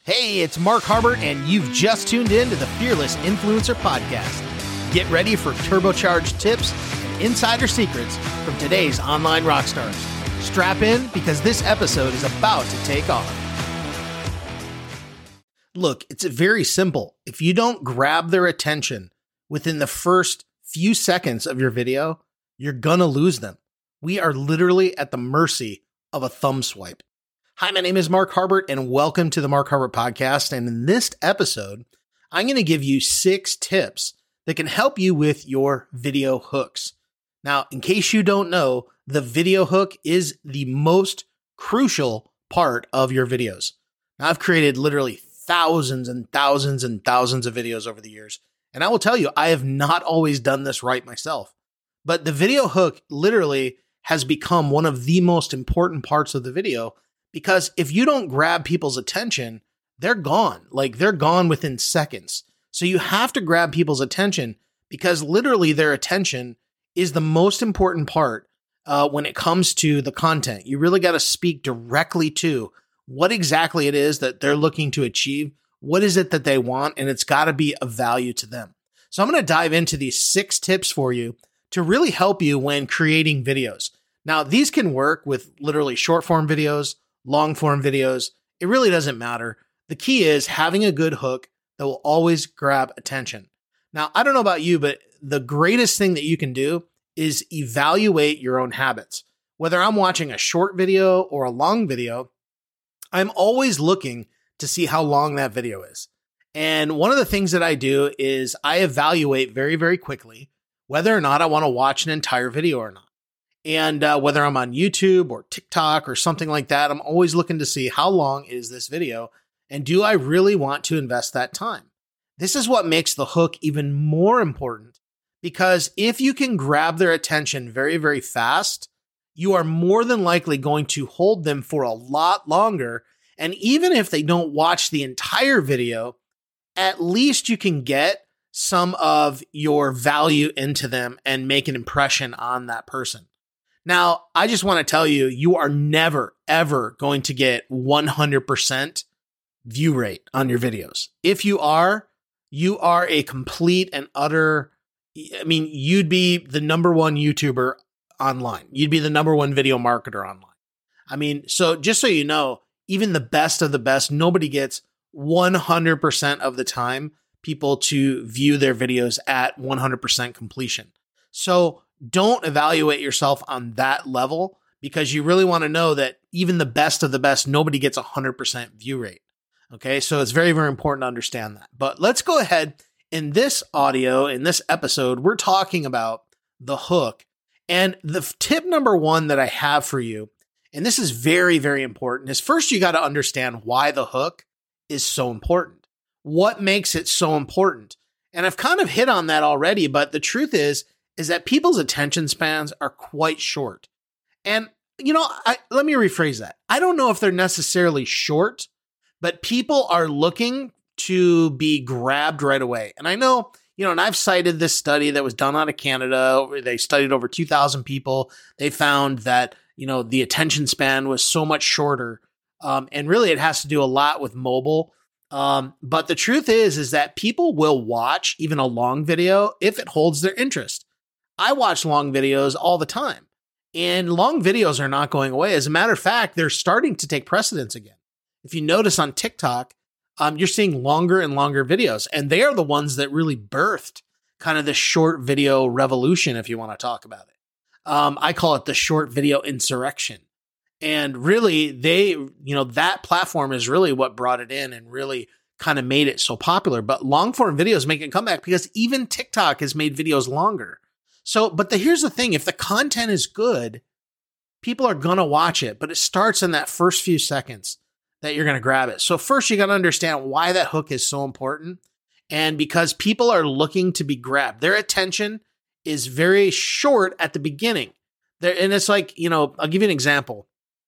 Hey, it's Mark Harbert, and you've just tuned in to the Fearless Influencer Podcast. Get ready for turbocharged tips and insider secrets from today's online rock stars. Strap in because this episode is about to take off. Look, it's very simple. If you don't grab their attention within the first few seconds of your video, you're gonna lose them. We are literally at the mercy of a thumb swipe. Hi, my name is Mark Harbert, and welcome to the Mark Harbert Podcast. And in this episode, I'm going to give you 6 tips that can help you with your video hooks. Now, in case you don't know, the video hook is the most crucial part of your videos. Now, I've created literally thousands and thousands and thousands of videos over the years, and I will tell you, I have not always done this right myself. But the video hook literally has become one of the most important parts of the video. Because if you don't grab people's attention, they're gone. They're gone within seconds. So you have to grab people's attention because literally their attention is the most important part when it comes to the content. You really got to speak directly to what exactly it is that they're looking to achieve. What is it that they want? And it's got to be of value to them. So I'm going to dive into these 6 tips for you to really help you when creating videos. Now, these can work with literally short form videos, long form videos. It really doesn't matter. The key is having a good hook that will always grab attention. Now, I don't know about you, but the greatest thing that you can do is evaluate your own habits. Whether I'm watching a short video or a long video, I'm always looking to see how long that video is. And one of the things that I do is I evaluate very, very quickly whether or not I want to watch an entire video or not. And whether I'm on YouTube or TikTok or something like that, I'm always looking to see how long is this video and do I really want to invest that time? This is what makes the hook even more important because if you can grab their attention very, very fast, you are more than likely going to hold them for a lot longer. And even if they don't watch the entire video, at least you can get some of your value into them and make an impression on that person. Now, I just want to tell you, you are never, ever going to get 100% view rate on your videos. If you are a complete and utter, you'd be the number one YouTuber online. You'd be the number one video marketer online. So just so you know, even the best of the best, nobody gets 100% of the time people to view their videos at 100% completion. So don't evaluate yourself on that level because you really want to know that even the best of the best, nobody gets 100% view rate. Okay, so it's very, very important to understand that. But let's go ahead. In this audio, in this episode, we're talking about the hook. And the tip number 1 that I have for you, and this is very, very important, is first you got to understand why the hook is so important. What makes it so important? And I've kind of hit on that already, but the truth is that people's attention spans are quite short. And, let me rephrase that. I don't know if they're necessarily short, but people are looking to be grabbed right away. And I know, and I've cited this study that was done out of Canada. They studied over 2,000 people. They found that, the attention span was so much shorter. And really it has to do a lot with mobile. But the truth is that people will watch even a long video if it holds their interest. I watch long videos all the time, and long videos are not going away. As a matter of fact, they're starting to take precedence again. If you notice on TikTok, you're seeing longer and longer videos, and they are the ones that really birthed kind of the short video revolution, if you want to talk about it. I call it the short video insurrection. And really, that platform is really what brought it in and really kind of made it so popular. But long form videos make a comeback because even TikTok has made videos longer. So, but here's the thing, if the content is good, people are going to watch it, but it starts in that first few seconds that you're going to grab it. So first you got to understand why that hook is so important. And because people are looking to be grabbed, their attention is very short at the beginning. And it's like, I'll give you an example.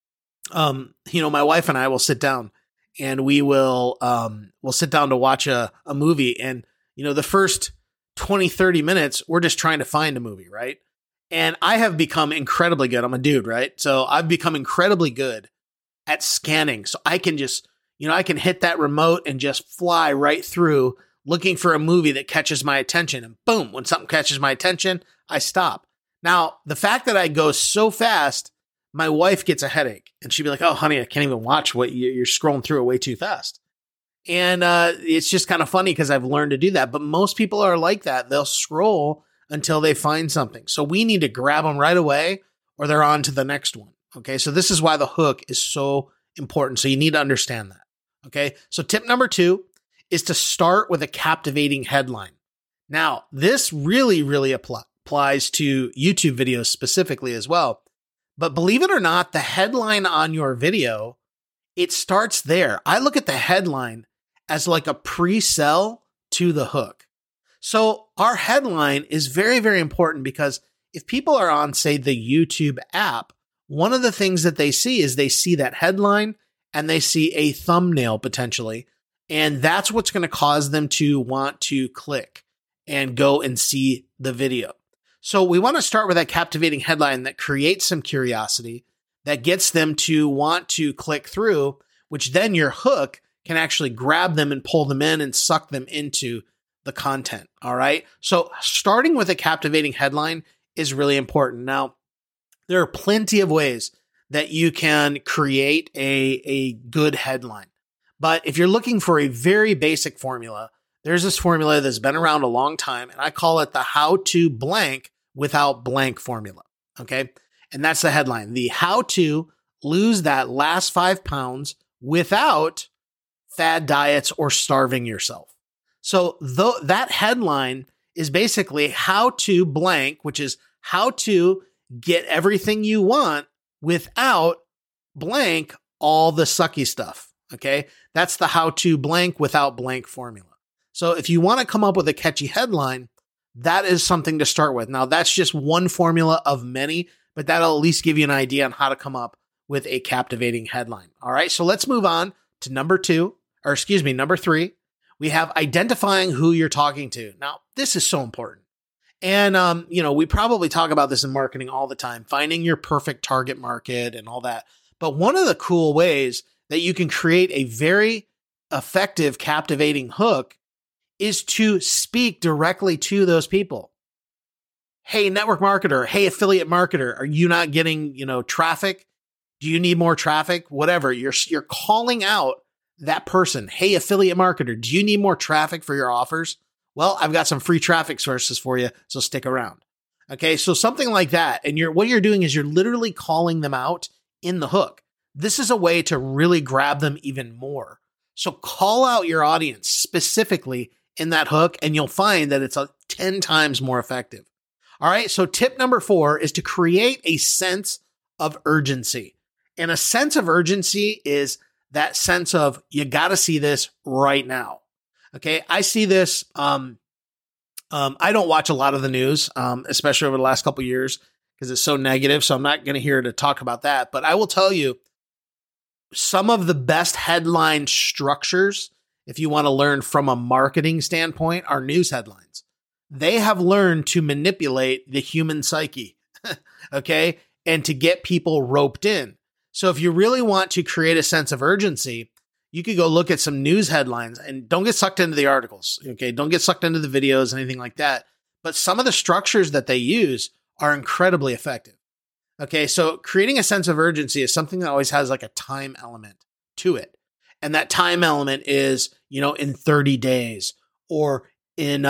My wife and I will sit down and we'll sit down to watch a movie. And, the first 20, 30 minutes, we're just trying to find a movie, right? And I have become incredibly good. I'm a dude, right? So I've become incredibly good at scanning. So I can just, I can hit that remote and just fly right through looking for a movie that catches my attention. And boom, when something catches my attention, I stop. Now, the fact that I go so fast, my wife gets a headache and she'd be like, oh, honey, I can't even watch what you're scrolling through it way too fast. And it's just kind of funny because I've learned to do that. But most people are like that. They'll scroll until they find something. So we need to grab them right away or they're on to the next one. Okay. So this is why the hook is so important. So you need to understand that. Okay. So tip number 2 is to start with a captivating headline. Now, this really, really applies to YouTube videos specifically as well. But believe it or not, the headline on your video, it starts there. I look at the headline as like a pre-sell to the hook. So our headline is very, very important because if people are on, say, the YouTube app, one of the things that they see is they see that headline and they see a thumbnail potentially. And that's what's going to cause them to want to click and go and see the video. So we want to start with that captivating headline that creates some curiosity, that gets them to want to click through, which then your hook can actually grab them and pull them in and suck them into the content. All right. So starting with a captivating headline is really important. Now, there are plenty of ways that you can create a good headline. But if you're looking for a very basic formula, there's this formula that's been around a long time, and I call it the how to blank without blank formula. Okay. And that's the headline, the how to lose that last 5 pounds without fad diets or starving yourself. So that headline is basically how to blank, which is how to get everything you want without blank all the sucky stuff. Okay. That's the how to blank without blank formula. So if you want to come up with a catchy headline, that is something to start with. Now that's just one formula of many, but that'll at least give you an idea on how to come up with a captivating headline. All right. So let's move on to number 3. We have identifying who you're talking to. Now this is so important. And, we probably talk about this in marketing all the time, finding your perfect target market and all that. But one of the cool ways that you can create a very effective, captivating hook is to speak directly to those people. Hey, network marketer. Hey, affiliate marketer. Are you not getting, traffic? Do you need more traffic? Whatever. You're calling out that person. Hey, affiliate marketer. Do you need more traffic for your offers? Well, I've got some free traffic sources for you, so stick around. Okay, so something like that. And what you're doing is you're literally calling them out in the hook. This is a way to really grab them even more. So call out your audience specifically in that hook, and you'll find that it's 10 times more effective. All right, so tip number 4 is to create a sense of urgency. And a sense of urgency is that sense of, you got to see this right now. Okay, I see this. I don't watch a lot of the news, especially over the last couple of years, because it's so negative. So I'm not going to here to talk about that. But I will tell you, some of the best headline structures, if you want to learn from a marketing standpoint, are news headlines. They have learned to manipulate the human psyche, okay, and to get people roped in. So if you really want to create a sense of urgency, you could go look at some news headlines and don't get sucked into the articles. Okay. Don't get sucked into the videos, anything like that. But some of the structures that they use are incredibly effective. Okay. So creating a sense of urgency is something that always has like a time element to it. And that time element is, in 30 days or in,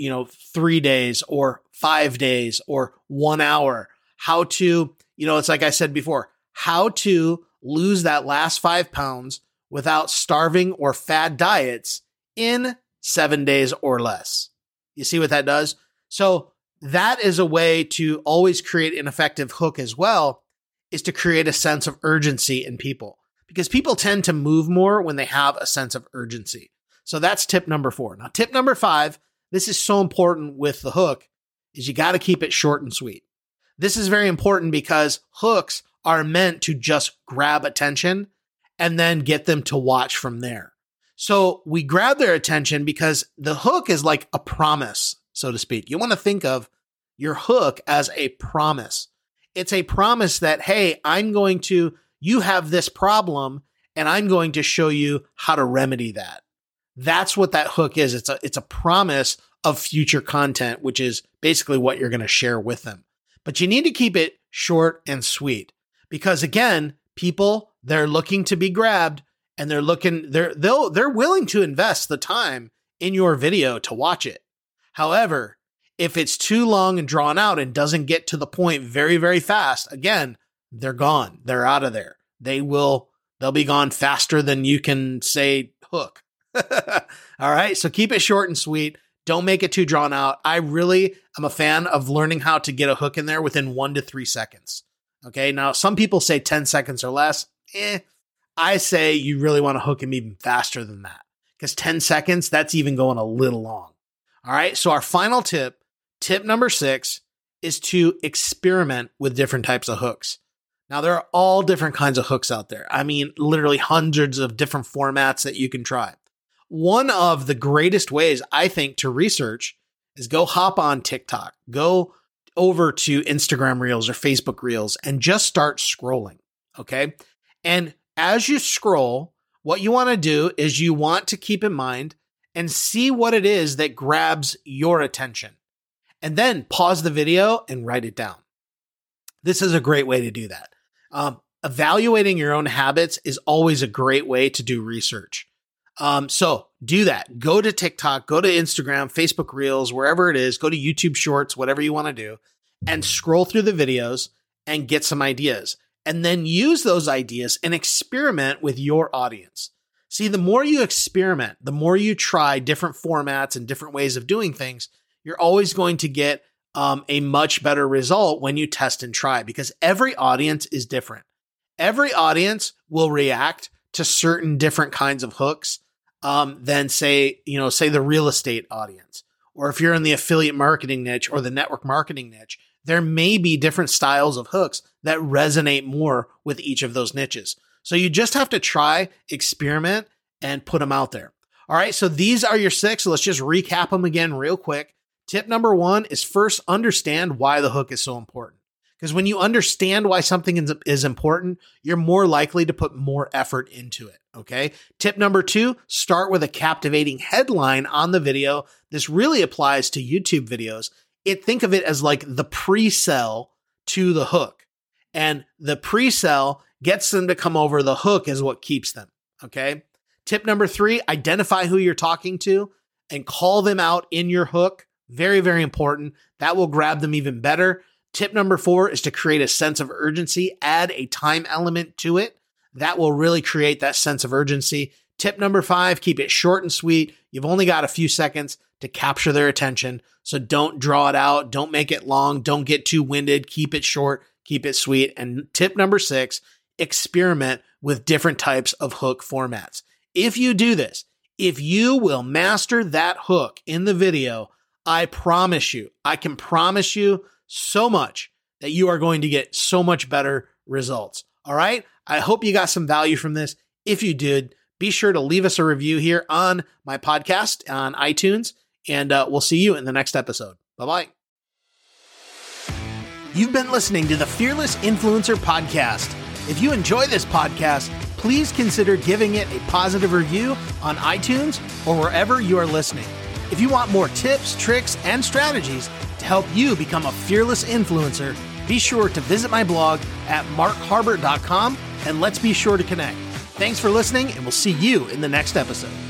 3 days or 5 days or 1 hour. How to, it's like I said before, how to lose that last 5 pounds without starving or fad diets in 7 days or less. You see what that does? So that is a way to always create an effective hook as well, is to create a sense of urgency in people, because people tend to move more when they have a sense of urgency. So that's tip number 4. Now, tip number 5, this is so important with the hook, is you got to keep it short and sweet. This is very important because hooks are meant to just grab attention and then get them to watch from there. So we grab their attention because the hook is like a promise, so to speak. You want to think of your hook as a promise. It's a promise that, hey, you have this problem and I'm going to show you how to remedy that. That's what that hook is. It's a promise of future content, which is basically what you're going to share with them. But you need to keep it short and sweet because again, people, they're looking to be grabbed and they're willing to invest the time in your video to watch it. However, if it's too long and drawn out and doesn't get to the point very, very fast, again, they're gone. They're out of there. They'll be gone faster than you can say hook. All right. So keep it short and sweet. Don't make it too drawn out. I really am a fan of learning how to get a hook in there within 1 to 3 seconds. Okay. Now, some people say 10 seconds or less. I say you really want to hook them even faster than that because 10 seconds, that's even going a little long. All right. So our final tip number 6 is to experiment with different types of hooks. Now, there are all different kinds of hooks out there. I mean, literally hundreds of different formats that you can try. One of the greatest ways, I think, to research is go hop on TikTok, go over to Instagram Reels or Facebook Reels and just start scrolling, okay? And as you scroll, what you want to do is you want to keep in mind and see what it is that grabs your attention. And then pause the video and write it down. This is a great way to do that. Evaluating your own habits is always a great way to do research. So do that. Go to TikTok, go to Instagram, Facebook Reels, wherever it is, go to YouTube Shorts, whatever you want to do, and scroll through the videos and get some ideas. And then use those ideas and experiment with your audience. See, the more you experiment, the more you try different formats and different ways of doing things, you're always going to get a much better result when you test and try because every audience is different. Every audience will react to certain different kinds of hooks than say the real estate audience. Or if you're in the affiliate marketing niche or the network marketing niche, there may be different styles of hooks that resonate more with each of those niches. So you just have to try, experiment, and put them out there. All right, so these are your 6. So let's just recap them again real quick. Tip number 1 is first understand why the hook is so important. Because when you understand why something is important, you're more likely to put more effort into it, okay? Tip number 2, start with a captivating headline on the video. This really applies to YouTube videos. Think of it as like the pre-sell to the hook. And the pre-sell gets them to come over. The hook is what keeps them, okay? Tip number 3, identify who you're talking to and call them out in your hook. Very, very important. That will grab them even better. Tip number 4 is to create a sense of urgency. Add a time element to it. That will really create that sense of urgency. Tip number 5, keep it short and sweet. You've only got a few seconds to capture their attention. So don't draw it out. Don't make it long. Don't get too winded. Keep it short. Keep it sweet. And tip number 6, experiment with different types of hook formats. If you do this, if you will master that hook in the video, I promise you, I can promise you so much that you are going to get so much better results. All right. I hope you got some value from this. If you did, be sure to leave us a review here on my podcast on iTunes, and we'll see you in the next episode. Bye-bye. You've been listening to the Fearless Influencer Podcast. If you enjoy this podcast, please consider giving it a positive review on iTunes or wherever you are listening. If you want more tips, tricks, and strategies to help you become a fearless influencer, be sure to visit my blog at markharbert.com and let's be sure to connect. Thanks for listening, and we'll see you in the next episode.